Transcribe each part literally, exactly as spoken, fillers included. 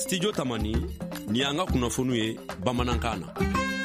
Studio Tamani ni an ka kunnafoni ye bamanankan na.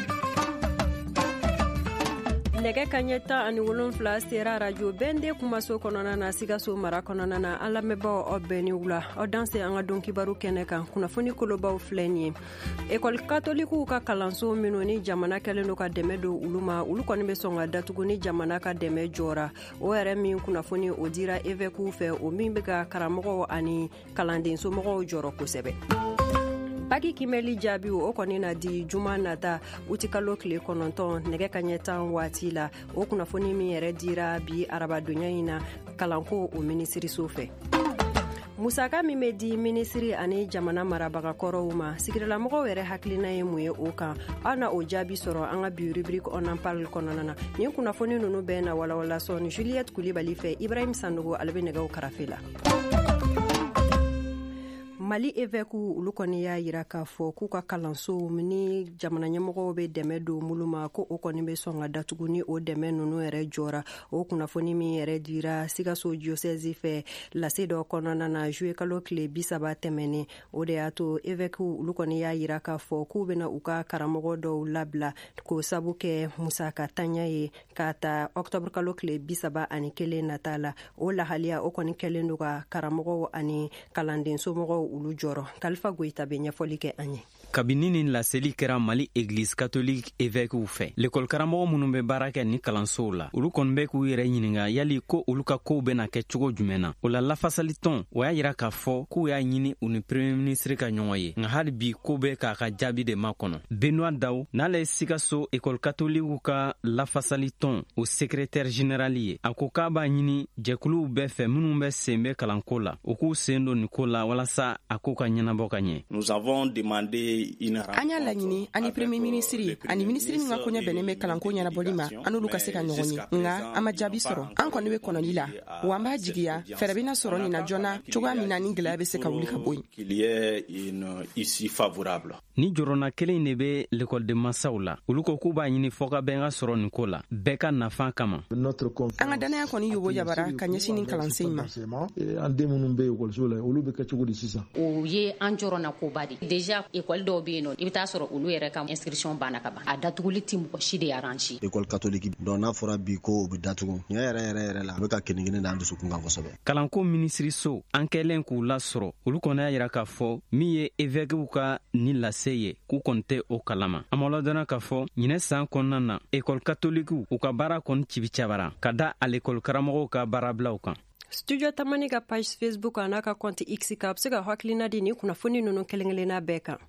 Nɛgɛ kaɲɛ tan ani wolonfila sera radio bɛnde kumaso kɔnɔna na Sikaso mara kɔnɔna na an lamɛnbaaw aw bɛɛ ni wula aw danse an ka don kibaru kɛnɛ kan kunnafoni kolobaw filɛ nin ye. Ekɔli katolikuw ka kalanso minnu ni jamana kɛlen do ka dɛmɛ don olu ma olu kɔni bɛ sɔn ka datugu ni jamana ka dɛmɛ jɔra o yɛrɛ min kunnafoni o dira évêquew fɛ o min bɛ ka karamɔgɔw ani kalandensomɔgɔw jɔrɔ kosɛbɛ. Baki kimeli jaabi o kɔni na di juma nata uti kalo tile kɔnɔntɔn nɛgɛ kaɲɛ tan waati la o kunnafoni min yɛrɛ dira bi arabadonya in na kalanko o minisiriso fɛ. Musaka min bɛ di minisiri ani jamana marabagakɔrɔw ma sigidalamɔgɔw yɛrɛ hakilina ye mun ye o kan aw na o jaabi sɔrɔ an ka bi rubrique on en parle kɔnɔna na nin kunnafoni ninnu bɛɛ na walawala sɔn Juliette Kulibali fɛ Ibrahim Sanogo ale bɛ nɛgɛw karafe la. Mali évêquew olu kɔni y'a yira k'a fɔ k'u ka kalanso ni jamana ɲɛmɔgɔw bɛ dɛmɛ don mulu ma ko o kɔni bɛ sɔn ka datugu ni o dɛmɛ ninnu yɛrɛ jɔra o kunnafoni min yɛrɛ dira Sikaso diocèse fɛ lase dɔ kɔnɔna na juillet kalo tile bi saba tɛmɛnen o de y'a to évêquew olu kɔni y'a yira k'a fɔ k'u bɛna u ka karamɔgɔ dɔw labila k'o sabu kɛ musaka tanya ye k'a ta octobre kalo tile bi saba ani kelen nata la o lahaliya o kɔni kɛlen do ka karamɔgɔw ani kalandensomɔgɔw ulu jɔrɔ Kalifa Goita bɛ ɲɛfɔli kɛ an ye. Kabini ni laseli kɛra Mali Église catholique évêquew fɛ l'école karamɔgɔ minnu bɛ baara kɛ ni kalansow la olu kɔni bɛ k'u yɛrɛ ɲininka yali ko olu ka kow bɛna kɛ cogo jumɛn na o la lafasali tɔn o y'a yira k'a fɔ k'u y'a ɲini u ni premier ministre ka ɲɔgɔn ye nka hali bi ko bɛ k'a ka jaabi de makɔnɔ. Benoît Daw n'ale ye Sikaso école catholique ka lafasali tɔn o secrétaire général ye a ko k'a b'a ɲini jɛkuluw bɛɛ fɛ minnu bɛ sen bɛ kalanko la u k'u sen don nin ko la walasa a ko ka ɲɛnabɔ ka ɲɛ. Nous avons demandé an y'a laɲini ani premier ministre ani ministre min ka koɲɛ bɛnnen bɛ kalanko ɲɛnabɔli ma an n'olu ka se ka ɲɔgɔn ye nka an ma jaabi sɔrɔ an kɔni bɛ kɔnɔli la wa an b'a jigiya fɛɛrɛ bɛna sɔrɔ nin na joona cogoya min na ni gɛlɛya bɛ se ka wuli ka bɔ yen. Ni jɔrɔna kelen de bɛ l'école de mansaw la olu ko k'u b'a ɲini fɔ ka bɛn ka sɔrɔ nin ko la bɛɛ ka nafa kama. An ka danaya kɔni yobo yabara ka ɲɛsin nin kalansen ma. An den minnu bɛ ekɔliso la olu bɛ kɛ cogo di sisan? O ye an jɔrɔna koba de déjà école dɔw bɛ yen nɔ i bɛ taa sɔrɔ olu yɛrɛ ka inscription banna ka ban a datuguli ti mɔgɔ si de arrange. École catholique donc n'a fɔra bi ko o bɛ datugu ɲɛ yɛrɛ yɛrɛ yɛrɛ la a bɛ ka kɛnɛkɛnɛ da an dusukun kan kosɛbɛ. Kalanko minisiriso an kɛlen k'u lasɔrɔ olu kɔni y'a yira k'a fɔ min ye évêquew ka ni lase ye k'u kɔni tɛ o kalama. A ma ladɔnna k'a fɔ ɲinɛ san kɔnɔna na école catholique u ka baara kɔni cibicabara ka da a l'école karamɔgɔw ka baarabilaw kan. Studio Tamani ka page Facebook a n'a ka compte X ka bɛ se ka hakilina di ni kunnafoni ninnu kelen-kelenna bɛɛ kan.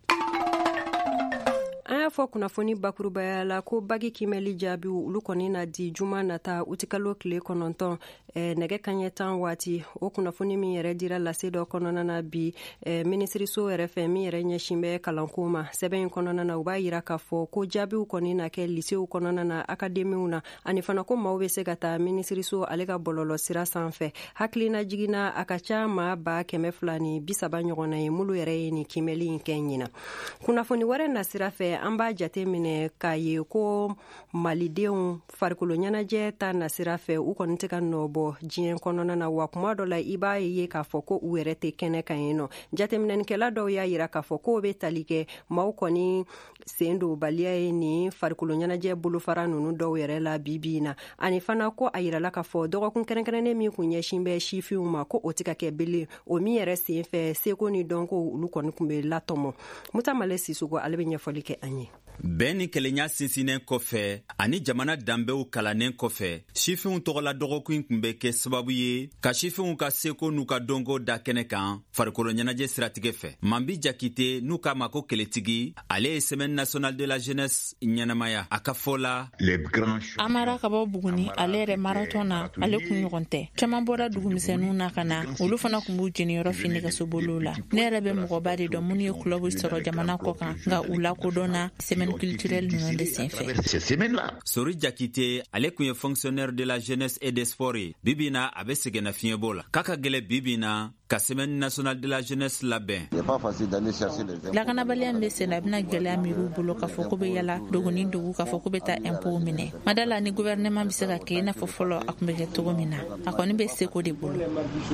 An y'a fɔ kunnafoni bakurubaya la ko bagi kimɛli jaabi olu kɔni na di juma nata uti kalo tile kɔnɔntɔn eh, nɛgɛ kaɲɛ tan waati o kunnafoni min yɛrɛ dira lase dɔ kɔnɔna na bi eh, minisiriso yɛrɛ fɛ min yɛrɛ ɲɛsin bɛ kalanko ma sɛbɛn in kɔnɔna na u b'a yira k'a fɔ ko jaabiw kɔni na kɛ lisew kɔnɔna na akademiw na ani fana ko maaw bɛ se ka taa minisiriso ale ka bɔlɔlɔ sira sanfɛ hakilina jiginna a ka ca maa ba kɛmɛ fila ni bi saba ɲɔgɔnna ye mulu yɛrɛ ye ni kimɛli in kɛ ɲina kunnafoni wɛrɛ na sira fɛ an b'a jate minɛ k'a ye ko malidenw farikolo ɲɛnajɛ ta nasira fɛ u kɔni tɛ ka nɔbɔ diɲɛ kɔnɔna na wa kuma dɔ la i b'a ye k'a fɔ ko u yɛrɛ tɛ kɛnɛ kan yen nɔ jateminɛnikɛla dɔw y'a yira k'a fɔ k'o bɛ tali kɛ maaw kɔni sen don baliya ye ni farikolo ɲɛnajɛ bolofara ninnu dɔw yɛrɛ la bibi na ani fana ko a yirala k'a fɔ dɔgɔkun kɛrɛnkɛrɛnnen min kun ɲɛsin bɛ sifinw ma ko o tɛ ka kɛ bele o min yɛrɛ sen fɛ seko ni dɔnko olu kɔni kun bɛ latɔmɔ Mutamale Sisogo ale bɛ ɲɛfɔli kɛ an ye. Bɛn ni kɛlɛnya sinsinnen kɔfɛ ani jamana danbew kalannen kɔfɛ sifinw tɔgɔla dɔgɔkun kun bɛ kɛ sababu ye ka sifinw ka seko n'u ka dɔnko da kɛnɛ kan farikolo ɲɛnajɛ siratigɛ fɛ. Mambi Jakite n'u k'a ma ko kɛlɛtigi ale ye semaine nationale de la jeunesse ɲɛnamaya a ka fɔ la. An mara ka bɔ Buguni ale yɛrɛ marathon na ale kun ɲɔgɔn tɛ caman bɔra dugumisɛnninw na ka na olu fana kun b'u jeniyɔrɔ fin nɛgɛsoboliw la ne yɛrɛ bɛ mɔgɔba de dɔn minnu ye club sɔrɔ jamana kɔ kan nka u lakodɔnna semaine culturelle ninnu de senfɛ. Sori Jakite ale kun ye fonctionnaire de la jeunesse et des sports ye bibi na a bɛ sɛgɛnna fiɲɛbɔ la k'a ka gɛlɛ bibi na ka semaine nationale de la jeunesse labɛn. lakanabaliya min be sen na a bena gwɛlɛya miiriw bolo k'a fɔ ko be yala dogo ni dogo k'a fɔ ko be taa impôt minɛ madala ni gouvernement be se ka kɛ i n'a fɔ fɔlɔ a kun be kɛ togo min na a kɔni be seko de bolo.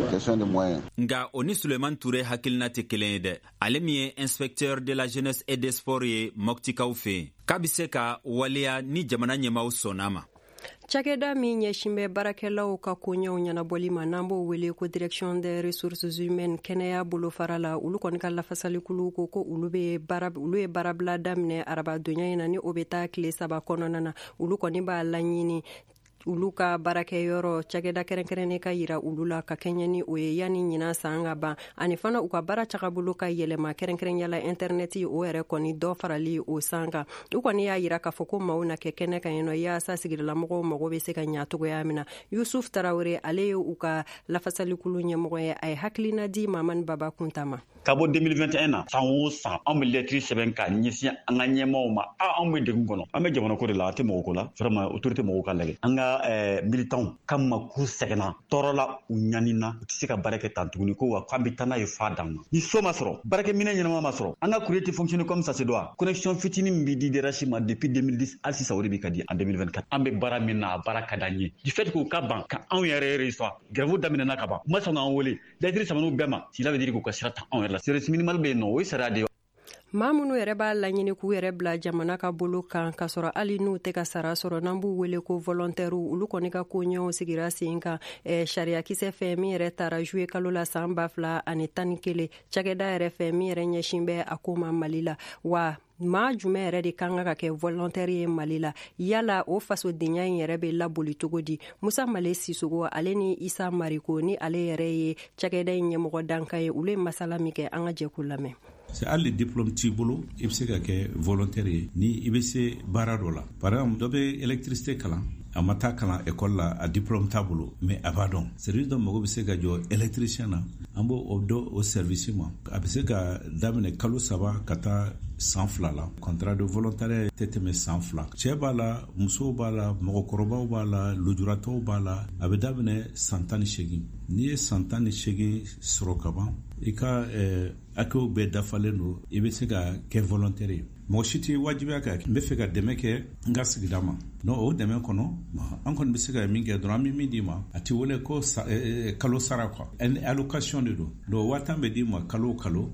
nga o ni Suleiman Touré hakilina tɛ kelen ye dɛ. ale min ye inspecteur de la jeunesse et des sports ye Mɔktikaw fɛ k'a be se ka waleya ni jamana ɲɛmaw sɔnna ma. Cakɛda min ɲɛsin bɛ baarakɛlaw ka koɲɛw ɲɛnabɔli ma n'an b'o wele ko direction des ressources humaines kɛnɛya bolofara la olu kɔni ka lafasalikulu ko ko olu be baara olu ye baarabila daminɛ arabadonya in na ni o be taa tile saba kɔnɔna na olu kɔni b'a laɲini ulu ka baarakɛyɔrɔ cakɛda kɛrɛnkɛrɛnnen ka yira ulu la ka kɛɲɛ ni o ye yani ɲina san ka ban ani fana u ka baara cagabolo ka yɛlɛma kɛrɛnkɛrɛnyala interneti o yɛrɛ kɔni dɔ farali o san kan u kɔni y'a yira k'a fɔ ko maaw na kɛ kɛnɛ kan yennɔ yaasa sigidalamɔgɔw mago be se ka ɲa togoya min na Yusuf Tarawele ale ye u ka lafasalikulu ɲɛmɔgɔ ye a ye hakilina di Mamani Baba Kunta ma. Ka bɔ deux mille vingt et un na san o san an bɛ lɛtiri sɛbɛn ka ɲɛsin an ka ɲɛmaaw ma a an bɛ degun kɔnɔ an bɛ jamana ko de la a tɛ mɔgɔ ko la vraiment autorité mɔgɔw ka lajɛ an ka militants ka ma k'u sɛgɛnna tɔɔrɔ la u ɲanina u tɛ se ka baara kɛ tan tuguni ko wa k'an bɛ taa n'a ye fa dan ma ni so ma sɔrɔ baarakɛminɛ ɲɛnama ma sɔrɔ an ka courrier tɛ fonctionner comme ça se doit connexion fitinin min bɛ di D R H ma depuis deux mille dix hali sisan o de bɛ ka di en deux mille vingt-quatre an bɛ baara min na a baara ka d'an ye du fait k'u ka ban ka anw yɛrɛ yɛrɛ sɔrɔ grève daminɛna ka ban u ma sɔn k'an wele lɛtiri sɛbɛnniw bɛɛ ma cela veut dire k'u ka sira ta anw yɛrɛ la service minimal bɛ yen nɔ o ye sariya de ye. maa minnu yɛrɛ b'a laɲini k'u yɛrɛ bila jamana ka bolo kan k'a sɔrɔ hali n'u tɛ ka sara sɔrɔ n'an b'u wele ko volontaires olu kɔni ka koɲɛw sigira sen kan sariyakisɛ fɛ min yɛrɛ taara juye kalo la san ba fila ani tan ni kelen cakɛda yɛrɛ fɛ min yɛrɛ ɲɛsin bɛ a ko ma Mali la wa maa jumɛn yɛrɛ de kan ka kɛ volontaire ye Mali la yala o fasodenya in yɛrɛ be laboli cogo di Musa Male Sisogo ale ni Isa Mariko ni ale yɛrɛ ye cakɛda in ɲɛmɔgɔ danka ye olu ye masala min kɛ an ka jɛku lamɛn. C'est hali diplôme t'i bolo i be se ka kɛ volontaire ye ni i be se baara dɔ la par exemple dɔ be électricité kalan a ma taa kalan école la a diplôme t'a bolo mais a b'a dɔn service dɔ mago be se ka jɔ électricien na an b'o o dɔ o service ma a be se ka daminɛ kalo saba ka taa san fila la contrat de volontariat tɛ tɛmɛ san fila cɛ b'a la musow b'a la mɔgɔkɔrɔbaw b'a la lujuratɔw b'a la a be daminɛ san tan ni segin n'i ye san tan ni segin sɔrɔ ka ban i ka eh, akɛw bɛɛ dafalen do i be se ka kɛ volontaire ye mɔgɔ si tɛ wajibiya ka n be fɛ ka dɛmɛ kɛ n ka sigida ma non o dɛmɛ kɔnɔ an kɔni be se ka min kɛ dɔrɔn an be min d'i ma a tɛ wele ko sa, eh, kalo sara quoi allocation de do donc waa tan bɛ d'i ma kalo kalo.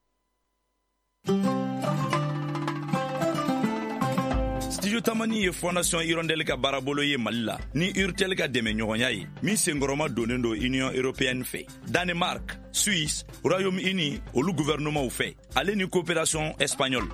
Studio Tamani ye Fondation Hirondelle ka baarabolo ye Mali la ni Urtel ka dɛmɛ ɲɔgɔnya ye min senkɔrɔma donnen do Union Européenne fɛ Danemark, Suisse, Royaume-Uni olu gouvernement fɛ ale ni coopération espagnole.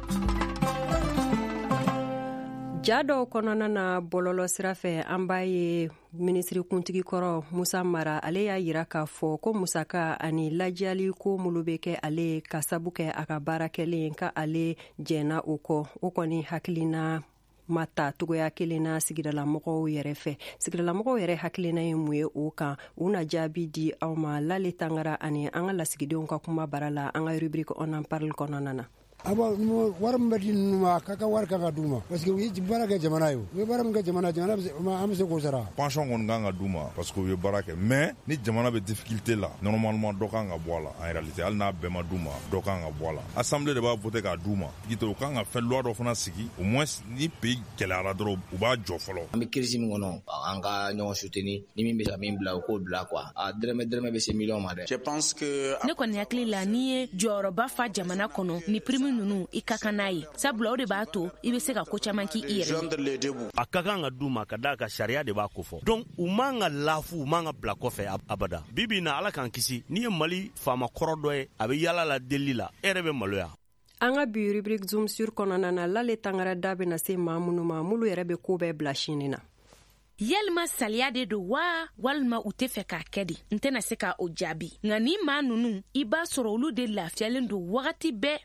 Ja dɔw kɔnɔna na bɔlɔlɔ sira fɛ an b'a ye minisiri kuntigi kɔrɔ Musa Mara ale y'a yira k'a fɔ ko musaka ani lajɛli ko mulu bɛ kɛ ale ka sabu kɛ a ka baara kɛlen ka ale jɛna o kɔ o kɔni hakilina ma ta togoya kelen na sigidalamɔgɔw yɛrɛ fɛ sigidalamɔgɔw yɛrɛ hakilina ye mun ye o kan u na jaabi di aw ma Lale Tangara ani an ka lasigidenw ka kuma bara la an ka rubrique on en parle kɔnɔna na. aba war min bɛ di ninnu ma ka ka wari kan ka d'u ma parce que u ye baara kɛ jamana ye u ye baara min kɛ jamana jamana an bɛ se k'o sara pension kɔni kan ka d'u ma parce que u ye baara kɛ mais ni jamana bɛ difficulté la normalement dɔ kan ka bɔ a la en réalité hali n'a bɛɛ ma d'u ma dɔ kan ka bɔ a la assemblée de b'a voté k'a d'u ma u kan ka fɛn loi dɔ fana sigi au moins ni pays gɛlɛyara dɔrɔn u b'a jɔ fɔlɔ an bɛ crise min kɔnɔ an ka ɲɔgɔn soutenir ni min bɛ ka min bila o k'o bila quoi a dɛrɛmɛ dɛrɛmɛ bɛ se million ma dɛ je pense que ne kɔni hakili la n'i ye jɔyɔrɔba fa jamana kɔnɔ ni prime ninnu i ka kan n'a ye sabula o de b'a to i bɛ se ka ko caman k'i i yɛrɛ a ka kan ka d'u ma ka da ka sariya de b'a ko fɔ donc u man ka lafu u man ka bila kɔfɛ abada bibi na ala k'an kisi n'i ye Mali faama kɔrɔ dɔ ye a bɛ yala la deli la e yɛrɛ bɛ maloya. An ka bi rubrique Zoom sur kɔnɔna na Lale Tangara da bɛna se maa minnu ma mulu yɛrɛ bɛ ko bɛɛ bila sini na. Yalima saliya de do wa walima u tɛ fɛ k'a kɛ de n tɛna se ka o jaabi nka ni maa ninnu i b'a sɔrɔ olu de lafiyalen do wagati bɛɛ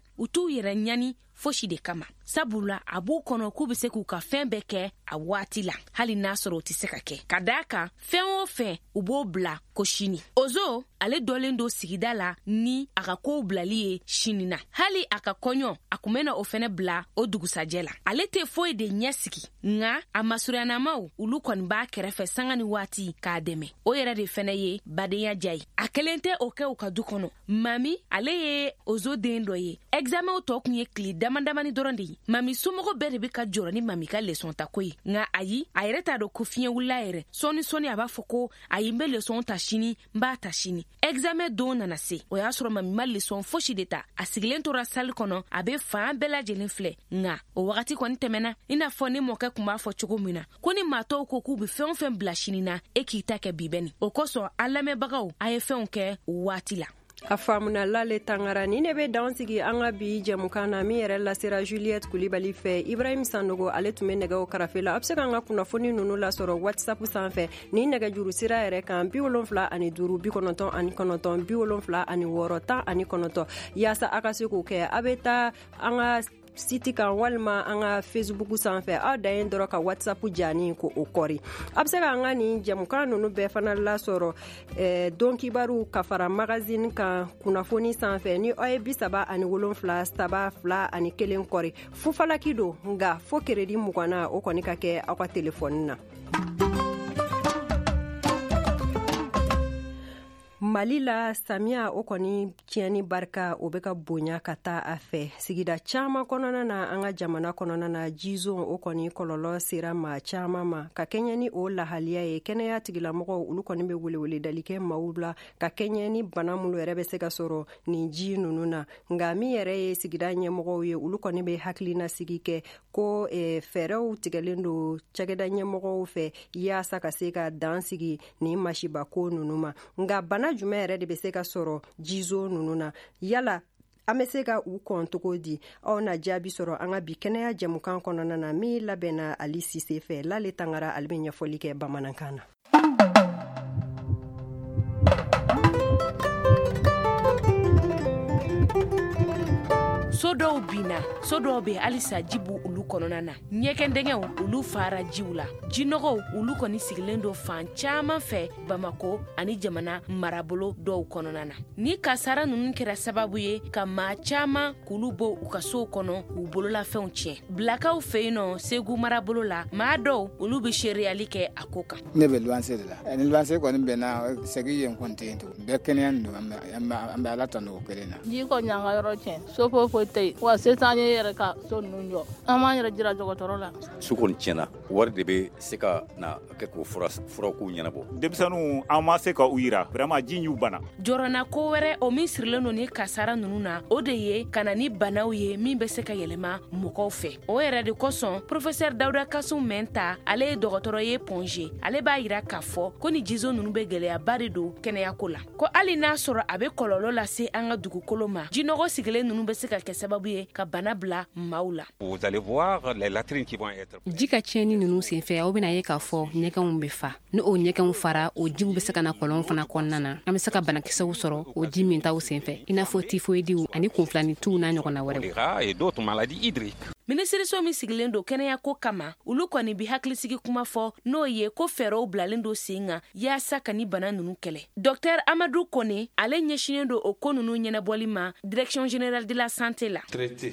u t'u yɛrɛ ɲani fosi de kama sabula a b'u kɔnɔ k'u be se k'u ka fɛn bɛɛ kɛ a waati la hali n'a sɔrɔ u tɛ se ka kɛ ka daa kan fɛn o fɛn u b'o bila ko sini ozo ale dɔlen do sigida la ni a ka kow bilali ye sini na hali a ka kɔɲɔ a kun bena o fɛnɛ bila o dugusajɛ la ale tɛ foyi de ɲɛ sigi nga a masuruyanamaw olu kɔni b'a kɛrɛfɛ sanga ni waati k'a dɛmɛ o yɛrɛ de fɛnɛ ye badenya ja ye a kelen tɛ o kɛ u ka du kɔnɔ mami ale ye ozo den dɔ ye examen tɔ kun ye tili damadamani dɔrɔn de ye mami somɔgɔ bɛɛ de be ka jɔrɔ ni mami ka leçon ta ko ye nga ayi a yɛrɛ t'a dɔn ko fiɲɛ wulila yɛrɛ sɔni sɔni a b'a fɔ ko ayi n be leçon ta sini n b'a ta sini examen don nana se o y'a sɔrɔ mami ma leçon fosi de ta a sigilen tora salle kɔnɔ a be fan bɛɛ lajɛlen filɛ nga o wagati kɔni tɛmɛna i n'a fɔ ni mɔkɛ kun b'a fɔ cogo min na ko ni matɔw ko k'u be fɛn fɛn bila sini na e k'i ta kɛ bibɛni o kosɔn a lamɛnbagaw a ye fɛnw kɛ waati la a faamuna lale tangara ni ne be dan sigi an ka bi jɛmukan na min yɛrɛ lasera Juliette Kulibali fɛ Ibrahim Sanogo ale tun be nɛgɛw karafe la a be se k'an ka kunnafoni nunu lasɔrɔ WhatsApp sanfɛ ni nɛgɛjuru sira yɛrɛ kan bi wolonfila ani duuru bi kɔnɔntɔn ani kɔnɔntɔn bi wolonfila ani wɔɔrɔ tan ani kɔnɔntɔn yaasa a ka se k'o kɛ a be taa an ka siti kan walima an ka Facebook sanfɛ aw da yen dɔrɔn ka WhatsApp jani ko o kɔri a be se ka an ka nin jɛmukan nunu bɛɛ fana lasɔrɔ eh, don kibaru ka fara magazine kan kunnafoni sanfɛ ni aw ye bi saba ani wolonfila saba fila ani kelen kɔri fufalaki do nga fo keredi mugana o kɔni ka kɛ aw ka telefɔni na. Mali la samiya o kɔni tiɲɛni barika o bɛ ka bonya ka taa a fɛ sigida caman kɔnɔna na an ka jamana kɔnɔna na jizon o kɔni kɔlɔlɔ sera maa caman ma ka kɛɲɛ ni o lahaliya ye kɛnɛya tigilamɔgɔw olu kɔni bɛ weleweledali kɛ maaw la ka kɛɲɛ ni bana minnu yɛrɛ bɛ se ka sɔrɔ nin ji ninnu na nka min yɛrɛ ye sigida ɲɛmɔgɔw ye olu kɔni bɛ hakilina sigi kɛ ko eh, fɛɛrɛw tigɛlen do cakɛda ɲɛmɔgɔw fɛ yaasa ka se ka dan sigi nin masibako ninnu ma nka bana jumɛn yɛrɛ de bɛ se ka sɔrɔ jizo ninnu na yala an bɛ se ka u kɔn cogo di aw na jaabi sɔrɔ an ka bi kɛnɛya jɛmukan kɔnɔna na min labɛnna Ali Sise fɛ Lale Tangara ale bɛ ɲɛfɔli kɛ bamanankan na. so dɔw bina so dɔw be halisa jibu olu kɔnɔna na ɲɛkɛndɛngɛw olu fara jiw la jinɔgɔw olu kɔni sigilen do fan caman fɛ Bamako ani jamana marabolo dɔw kɔnɔna na ni kasara nunu kɛra sababu ye ka maa caman k'olu bɔ u ka sow kɔnɔ u bololafɛnw tiɲɛ bilakaw fɛ yen nɔ Segu marabolo la maa dɔw olu be seriyali kɛ a ko kan ne be luwanse de la ni luwanse kɔni bɛnna Segu yen kɔnten to bɛɛ kɛnɛya do an bɛ Ala tanu o kelen na ji ko ɲanga yɔrɔ tiɲɛ sofo fo tɛ wa setan ye yɛrɛ ka so ninnu jɔ an b'an yɛrɛ jira dɔgɔtɔrɔ la su kɔni tiɲɛna wari de bɛ se ka na kɛ k'o fura k'u ɲɛnabɔ denmisɛnninw an ma se ka u yira vraiment ji y'u bana jɔrɔna ko wɛrɛ o min sirilen do ni kasara ninnu na o de ye ka na ni banaw ye min bɛ se ka yɛlɛma mɔgɔw fɛ o yɛrɛ de kosɔn professeur Dawuda Kasum Mɛnta ale ye dɔgɔtɔrɔ ye Ponge ale b'a yira k'a fɔ ko ni jizo ninnu bɛ gɛlɛyaba de don kɛnɛyako la ko hali n'a sɔrɔ a bɛ kɔlɔlɔ lase an ka dugukolo ma jinɔgɔ sigilen ninnu bɛ se ka kɛ sababu ye ka bana bila maaw la. Vous allez voir les latrines qui vont être. Ji ka tiɲɛni ninnu senfɛ aw bɛna ye k'a fɔ ɲɛgɛnw bɛ fa ni o ɲɛgɛnw fara o jiw bɛ se ka na kɔlɔn fana kɔnɔna na an bɛ se ka banakisɛw sɔrɔ o ji min taw senfɛ i n'a fɔ tifoidiw ani kunfilanitiw n'a ɲɔgɔnna wɛrɛw. Et d'autres maladies hydriques. Minisiriso min sigilen do kɛnɛya ko kama olu kɔni bi hakilisigi kuma fɔ n'o ye ko fɛɛrɛw bilalen do sen kan yaasa ka ni bana ninnu kɛlɛ Docteur Amadou Kone ale ɲɛsinen do o ko ninnu ɲɛnabɔli ma Direction Générale de la Santé la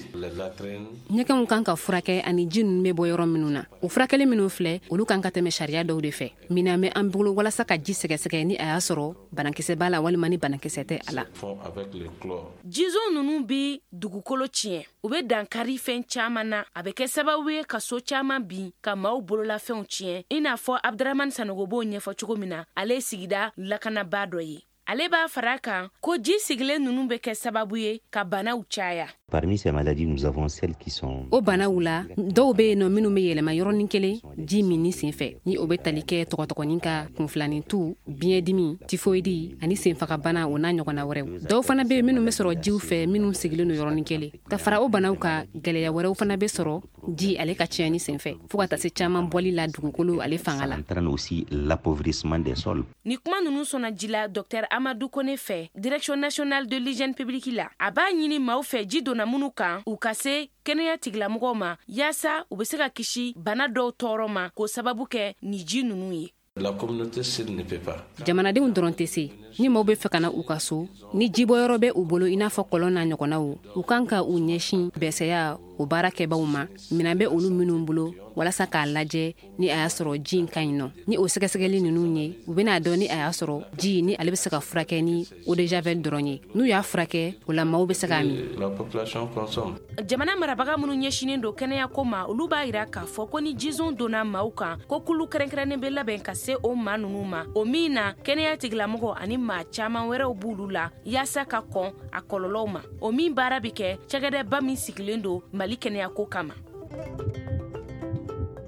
ɲɛgɛnw kan ka furakɛ ani ji ninnu bɛ bɔ yɔrɔ minnu na o furakɛli minnu filɛ olu kan ka tɛmɛ sariya dɔw de fɛ mina bɛ an bolo walasa ka ji sɛgɛsɛgɛ ni a y'a sɔrɔ banakisɛ b'a la walima ni banakisɛ tɛ a la jizo ninnu bi dugukolo tiɲɛ u bɛ dankari fɛn caman na a bɛ kɛ sababu ye ka so caman bin ka maaw bololafɛnw tiɲɛ i n'a fɔ Abdramane Sanogo b'o ɲɛfɔ cogo min na ale ye sigida lakanabaa dɔ ye ale b'a fara kan ko ji sigilen ninnu bɛ kɛ sababu ye ka banaw caya. Parmi ces maladies, nous avons celles qui sont... O banaw la dɔw bɛ yen nɔ minnu bɛ yɛlɛma yɔrɔnin kelen ji minni senfɛ ni o bɛ tali kɛ tɔgɔtɔgɔnin ka kunfilanintu biyɛndimi tifoidi ani senfagabana o n'a ɲɔgɔnna wɛrɛw dɔw fana bɛ yen minnu bɛ sɔrɔ jiw fɛ minnu sigilen do yɔrɔnin kelen ka fara o banaw ka gɛlɛya wɛrɛw fana bɛ sɔrɔ ji ale ka tiɲɛni senfɛ fo ka taa se caman bɔli la dugukolo ale fanga la. entraîne aussi l'appauvrissement des sols. Ni kuma ninnu sɔnna ji la Docteur Amadou Kone fɛ Direction Nationale de l'Hygiène Publique la a b'a ɲini maaw fɛ ji don donna minnu kan u ka se kɛnɛya tigilamɔgɔw ma yaasa u be se ka kisi bana dɔw tɔɔrɔ ma k'o sababu kɛ ni ji nunu ye. La communauté seule ne peut pas. Jamanadenw dɔrɔn tɛ se ni maaw bɛ fɛ ka na u ka so ni jibɔyɔrɔ bɛ u bolo i n'a fɔ kɔlɔn n'a ɲɔgɔnnaw u kan ka u ɲɛsin bɛsɛya o baarakɛbaw ma minɛn bɛ olu minnu bolo walasa k'a lajɛ ni a y'a sɔrɔ ji in ka ɲi nɔ ni o sɛgɛsɛgɛli ninnu ye u bɛna dɔn ni a y'a sɔrɔ ji ni ale bɛ se ka furakɛ ni eau de javel dɔrɔn ye n'u y'a furakɛ o la maaw bɛ se k'a min. La population consomme. Jamana marabaga minnu ɲɛsinen don kɛnɛya ko ma olu b'a yira k'a fɔ ko ni jizon donna maaw kan ko kulu kɛrɛnkɛrɛnnen bɛ labɛn ka se o maa ninnu ma o min na kɛnɛya tigilamɔgɔ ani maa caman wɛrɛw b'ulu la yaasa ka kɔn a kɔlɔlɔw ma o min baara bɛ kɛ cɛgɛdɛba min sigilen don Mali kɛnɛya ko kama.